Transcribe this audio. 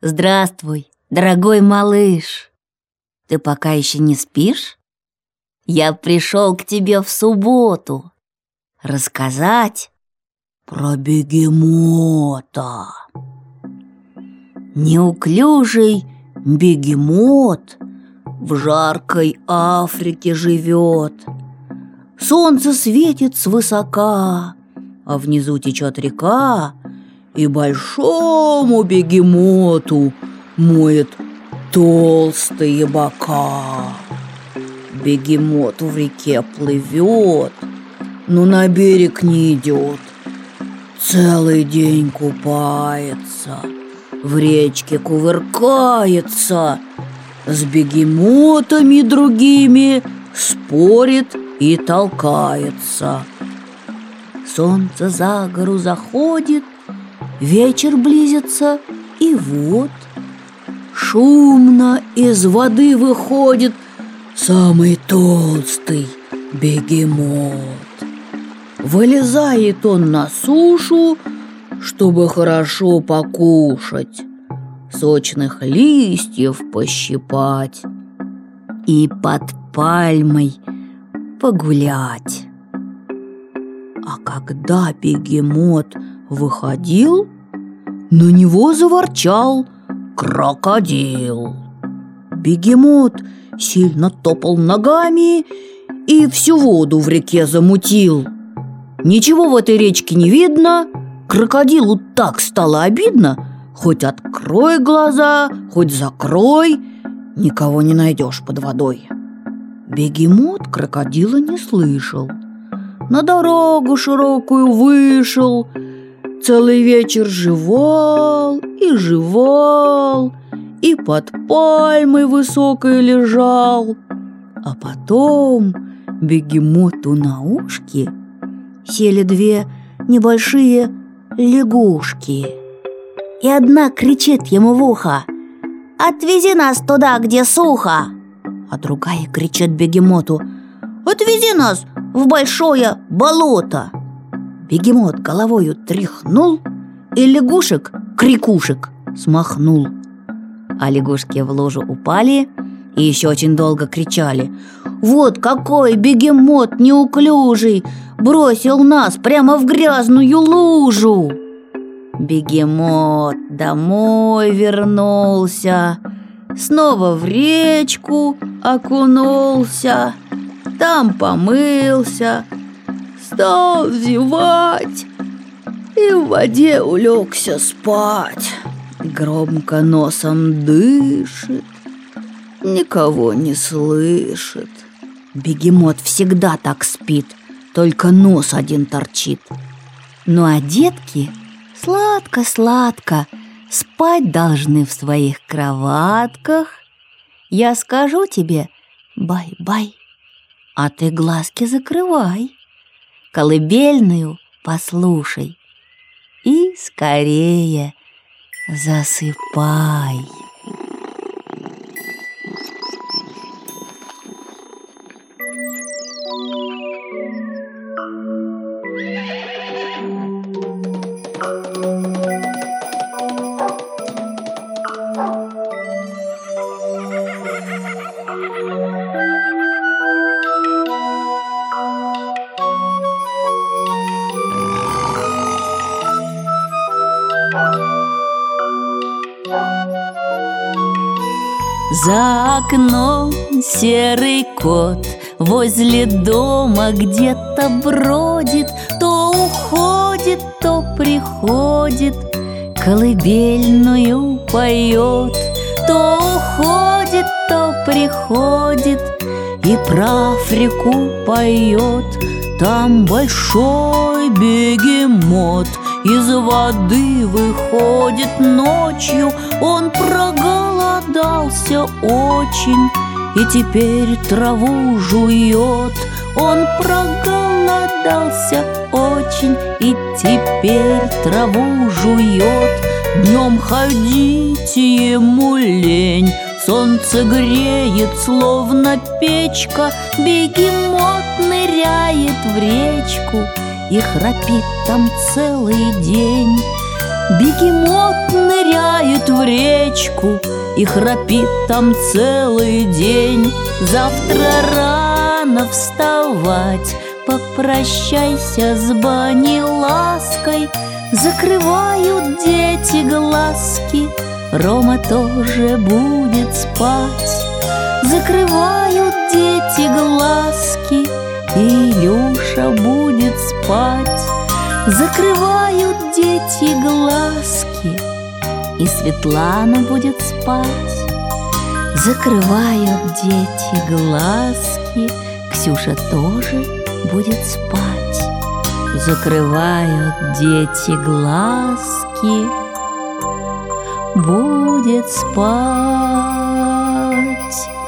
Здравствуй, дорогой малыш. Ты пока еще не спишь? Я пришел к тебе в субботу рассказать про бегемота. Неуклюжий бегемот в жаркой Африке живет. Солнце светит свысока, а внизу течет река, и большому бегемоту моет толстые бока. Бегемот в реке плывет, но на берег не идет. Целый день купается, в речке кувыркается, с бегемотами другими спорит и толкается. Солнце за гору заходит, вечер близится, и вот шумно из воды выходит самый толстый бегемот. Вылезает он на сушу, чтобы хорошо покушать, сочных листьев пощипать и под пальмой погулять. А когда бегемот выходил, на него заворчал крокодил. Бегемот сильно топал ногами и всю воду в реке замутил. Ничего в этой речке не видно. Крокодилу так стало обидно. Хоть открой глаза, хоть закрой, никого не найдешь под водой. Бегемот крокодила не слышал. На дорогу широкую вышел, целый вечер жевал и жевал, и под пальмой высокой лежал. А потом бегемоту на ушки сели две небольшие лягушки. И одна кричит ему в ухо: «Отвези нас туда, где сухо!» А другая кричит бегемоту: «Отвези нас в большое болото!» Бегемот головою тряхнул и лягушек-крикушек смахнул. А лягушки в лужу упали и еще очень долго кричали: «Вот какой бегемот неуклюжий! Бросил нас прямо в грязную лужу!» Бегемот домой вернулся, снова в речку окунулся, там помылся, стал зевать и в воде улегся спать. Громко носом дышит, никого не слышит. Бегемот всегда так спит, только нос один торчит. Ну а детки сладко-сладко спать должны в своих кроватках. Я скажу тебе бай-бай, а ты глазки закрывай, колыбельную послушай и скорее засыпай. За окном серый кот возле дома где-то бродит, то уходит, то приходит, колыбельную поет, то уходит, то приходит и про Африку поет. Там большой бегемот из воды выходит ночью. Он проголодался очень и теперь траву жует. Он проголодался очень и теперь траву жует. Днем ходить ему лень, солнце греет, словно печка. Бегемот ныряет в речку и храпит там целый день. Бегемот ныряет в речку и храпит там целый день. Завтра рано вставать, попрощайся с Бани лаской. Закрывают дети глазки, Рома тоже будет спать. Закрывают дети глазки, и Илюша будет спать. Закрывают дети глазки, и Светлана будет спать. Закрывают дети глазки, Ксюша тоже будет спать. Закрывают дети глазки, будет спать.